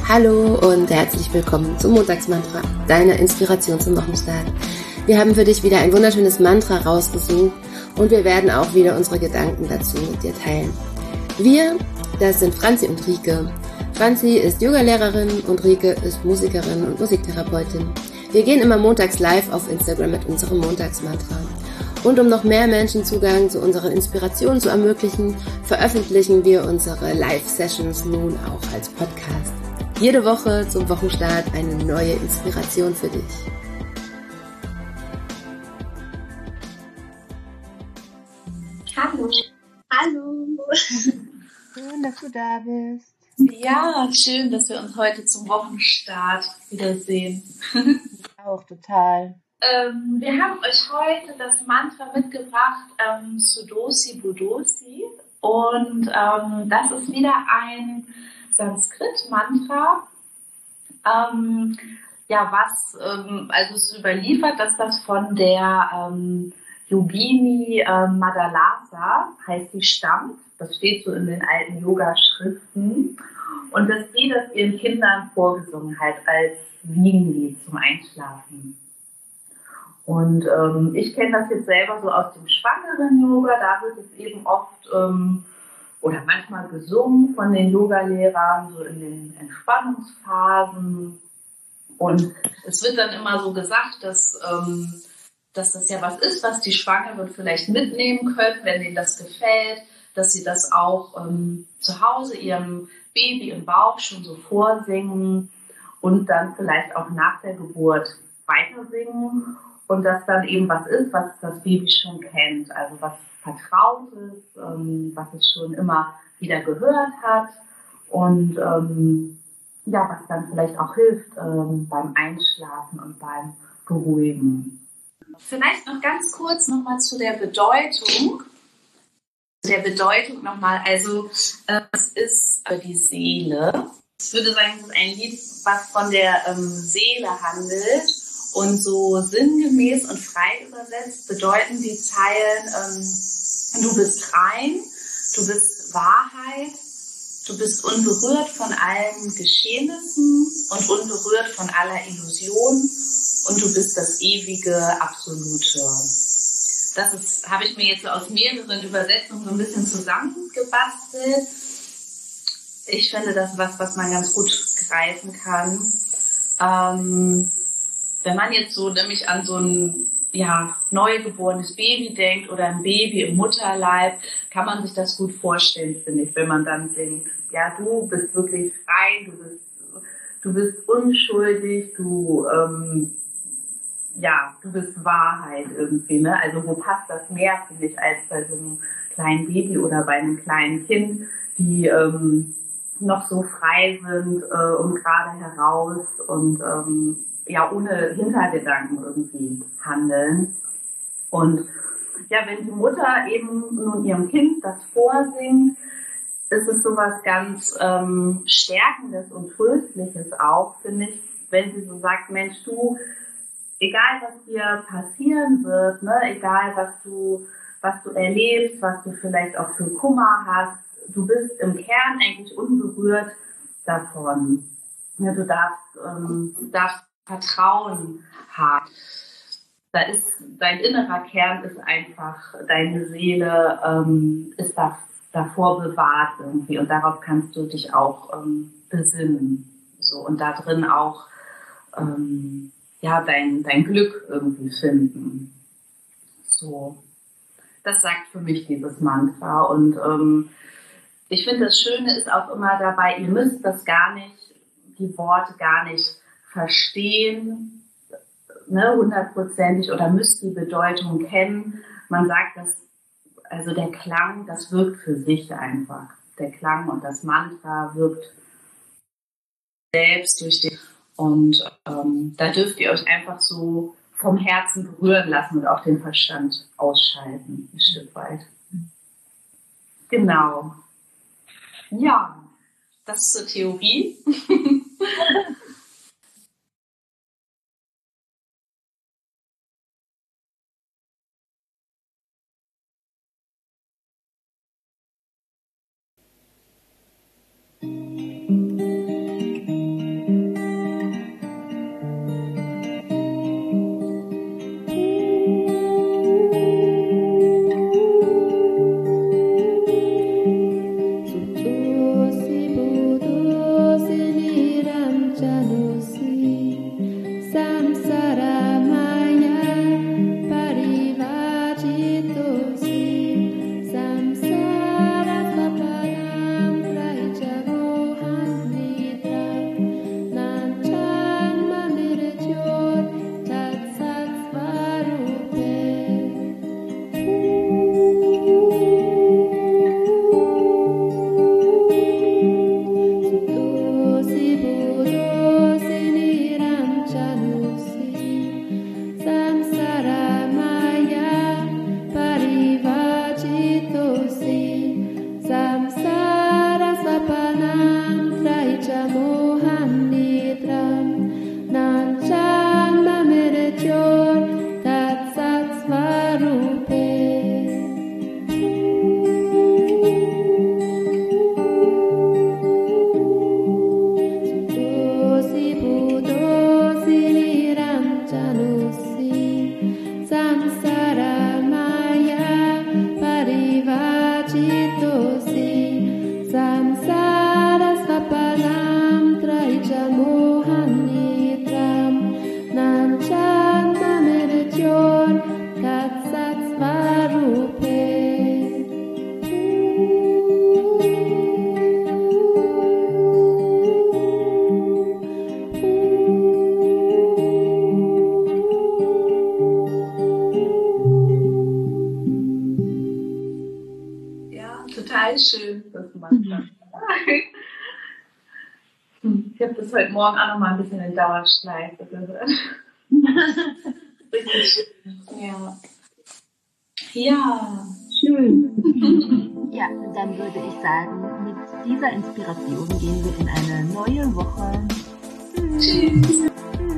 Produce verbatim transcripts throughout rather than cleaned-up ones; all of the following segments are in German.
Hallo und herzlich willkommen zum Montagsmantra, deiner Inspiration zum Wochenstart. Wir haben für dich wieder ein wunderschönes Mantra rausgesucht und wir werden auch wieder unsere Gedanken dazu mit dir teilen. Wir, das sind Franzi und Rike. Franzi ist Yogalehrerin und Rike ist Musikerin und Musiktherapeutin. Wir gehen immer montags live auf Instagram mit unserem Montagsmantra. Und um noch mehr Menschen Zugang zu unseren Inspirationen zu ermöglichen, veröffentlichen wir unsere Live-Sessions nun auch als Podcast. Jede Woche zum Wochenstart eine neue Inspiration für dich. Hallo. Hallo. Schön, dass du da bist. Ja, schön, dass wir uns heute zum Wochenstart wiedersehen. Auch total. Ähm, wir haben euch heute das Mantra mitgebracht, ähm, Sudosi Budosi. Und ähm, das ist wieder ein Sanskrit-Mantra. Ähm, ja, was, ähm, also es ist überliefert, dass das von der ähm, Yogini äh, Madalasa, heißt die, stammt. Das steht so in den alten Yoga-Schriften. Und dass die das ihren Kindern vorgesungen hat als Wiegenlied zum Einschlafen. Und ähm, ich kenne das jetzt selber so aus dem schwangeren Yoga. Da wird es eben oft ähm, oder manchmal gesungen von den Yogalehrern, so in den Entspannungsphasen. Und es wird dann immer so gesagt, dass, ähm, dass das ja was ist, was die Schwangeren vielleicht mitnehmen können, wenn denen das gefällt, dass sie das auch ähm, zu Hause ihrem Baby im Bauch schon so vorsingen und dann vielleicht auch nach der Geburt weiter singen. Und das dann eben was ist, was das Baby schon kennt, also was Vertrautes, ähm, was es schon immer wieder gehört hat und ähm, ja, was dann vielleicht auch hilft ähm, beim Einschlafen und beim Beruhigen. Vielleicht noch ganz kurz nochmal zu der Bedeutung. Der Bedeutung nochmal, also äh, es ist äh, die Seele. Ich würde sagen, es ist ein Lied, was von der ähm, Seele handelt. Und so sinngemäß und frei übersetzt bedeuten die Zeilen, ähm, du bist rein, du bist Wahrheit, du bist unberührt von allen Geschehnissen und unberührt von aller Illusion und du bist das ewige Absolute. Das ist, habe ich mir jetzt so aus mehreren Übersetzungen so ein bisschen zusammengebastelt. Ich finde, das ist was, was man ganz gut greifen kann. Ähm, Wenn man jetzt so nämlich an so ein ja, neugeborenes Baby denkt oder ein Baby im Mutterleib, kann man sich das gut vorstellen, finde ich, wenn man dann denkt, ja, du bist wirklich frei, du bist, du bist unschuldig, du, ähm, ja, du bist Wahrheit irgendwie, ne? Also wo passt das mehr, finde ich, als bei so einem kleinen Baby oder bei einem kleinen Kind, die ähm, noch so frei sind äh, und gerade heraus und ähm, ja, ohne Hintergedanken irgendwie handeln. Und ja, wenn die Mutter eben nun ihrem Kind das vorsingt, ist es sowas ganz ähm, Stärkendes und Tröstliches auch, finde ich, wenn sie so sagt, Mensch, du, egal was dir passieren wird, ne, egal was du, was du erlebst, was du vielleicht auch für Kummer hast, du bist im Kern eigentlich unberührt davon. Ja, du darfst, ähm, du darfst Vertrauen haben. Da ist dein innerer Kern ist einfach, deine Seele ähm, ist da, davor bewahrt irgendwie und darauf kannst du dich auch ähm, besinnen. So, und da drin auch ähm, ja, dein, dein Glück irgendwie finden. So, das sagt für mich dieses Mantra. Und ähm, ich finde, das Schöne ist auch immer dabei, ihr müsst das gar nicht, die Worte gar nicht verstehen, ne, hundertprozentig oder müsst die Bedeutung kennen. Man sagt, dass also der Klang, das wirkt für sich einfach. Der Klang und das Mantra wirkt selbst durch den und ähm, da dürft ihr euch einfach so vom Herzen berühren lassen und auch den Verstand ausschalten, ein Stück weit. Genau. Ja, das zur Theorie. sehr schön, das Mantra. Mhm. Ich habe das heute Morgen auch noch mal ein bisschen in Dauerschleife gehört. Richtig schön. Ja. Ja. Schön. Ja, dann würde ich sagen, mit dieser Inspiration gehen wir in eine neue Woche. Tschüss.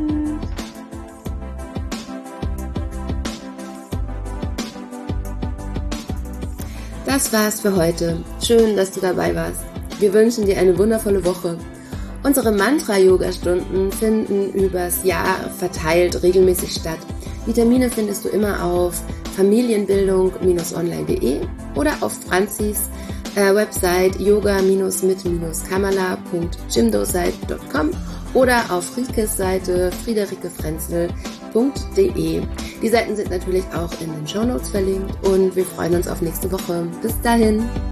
Das war's für heute. Schön, dass du dabei warst. Wir wünschen dir eine wundervolle Woche. Unsere Mantra-Yoga-Stunden finden übers Jahr verteilt regelmäßig statt. Die Termine findest du immer auf familienbildung Bindestrich online Punkt de oder auf Franzis äh, Website yoga mit kamala Punkt jimdosite Punkt com oder auf Rikes Seite friederikefrenzel Punkt de. Die Seiten sind natürlich auch in den Shownotes verlinkt und wir freuen uns auf nächste Woche. Bis dahin!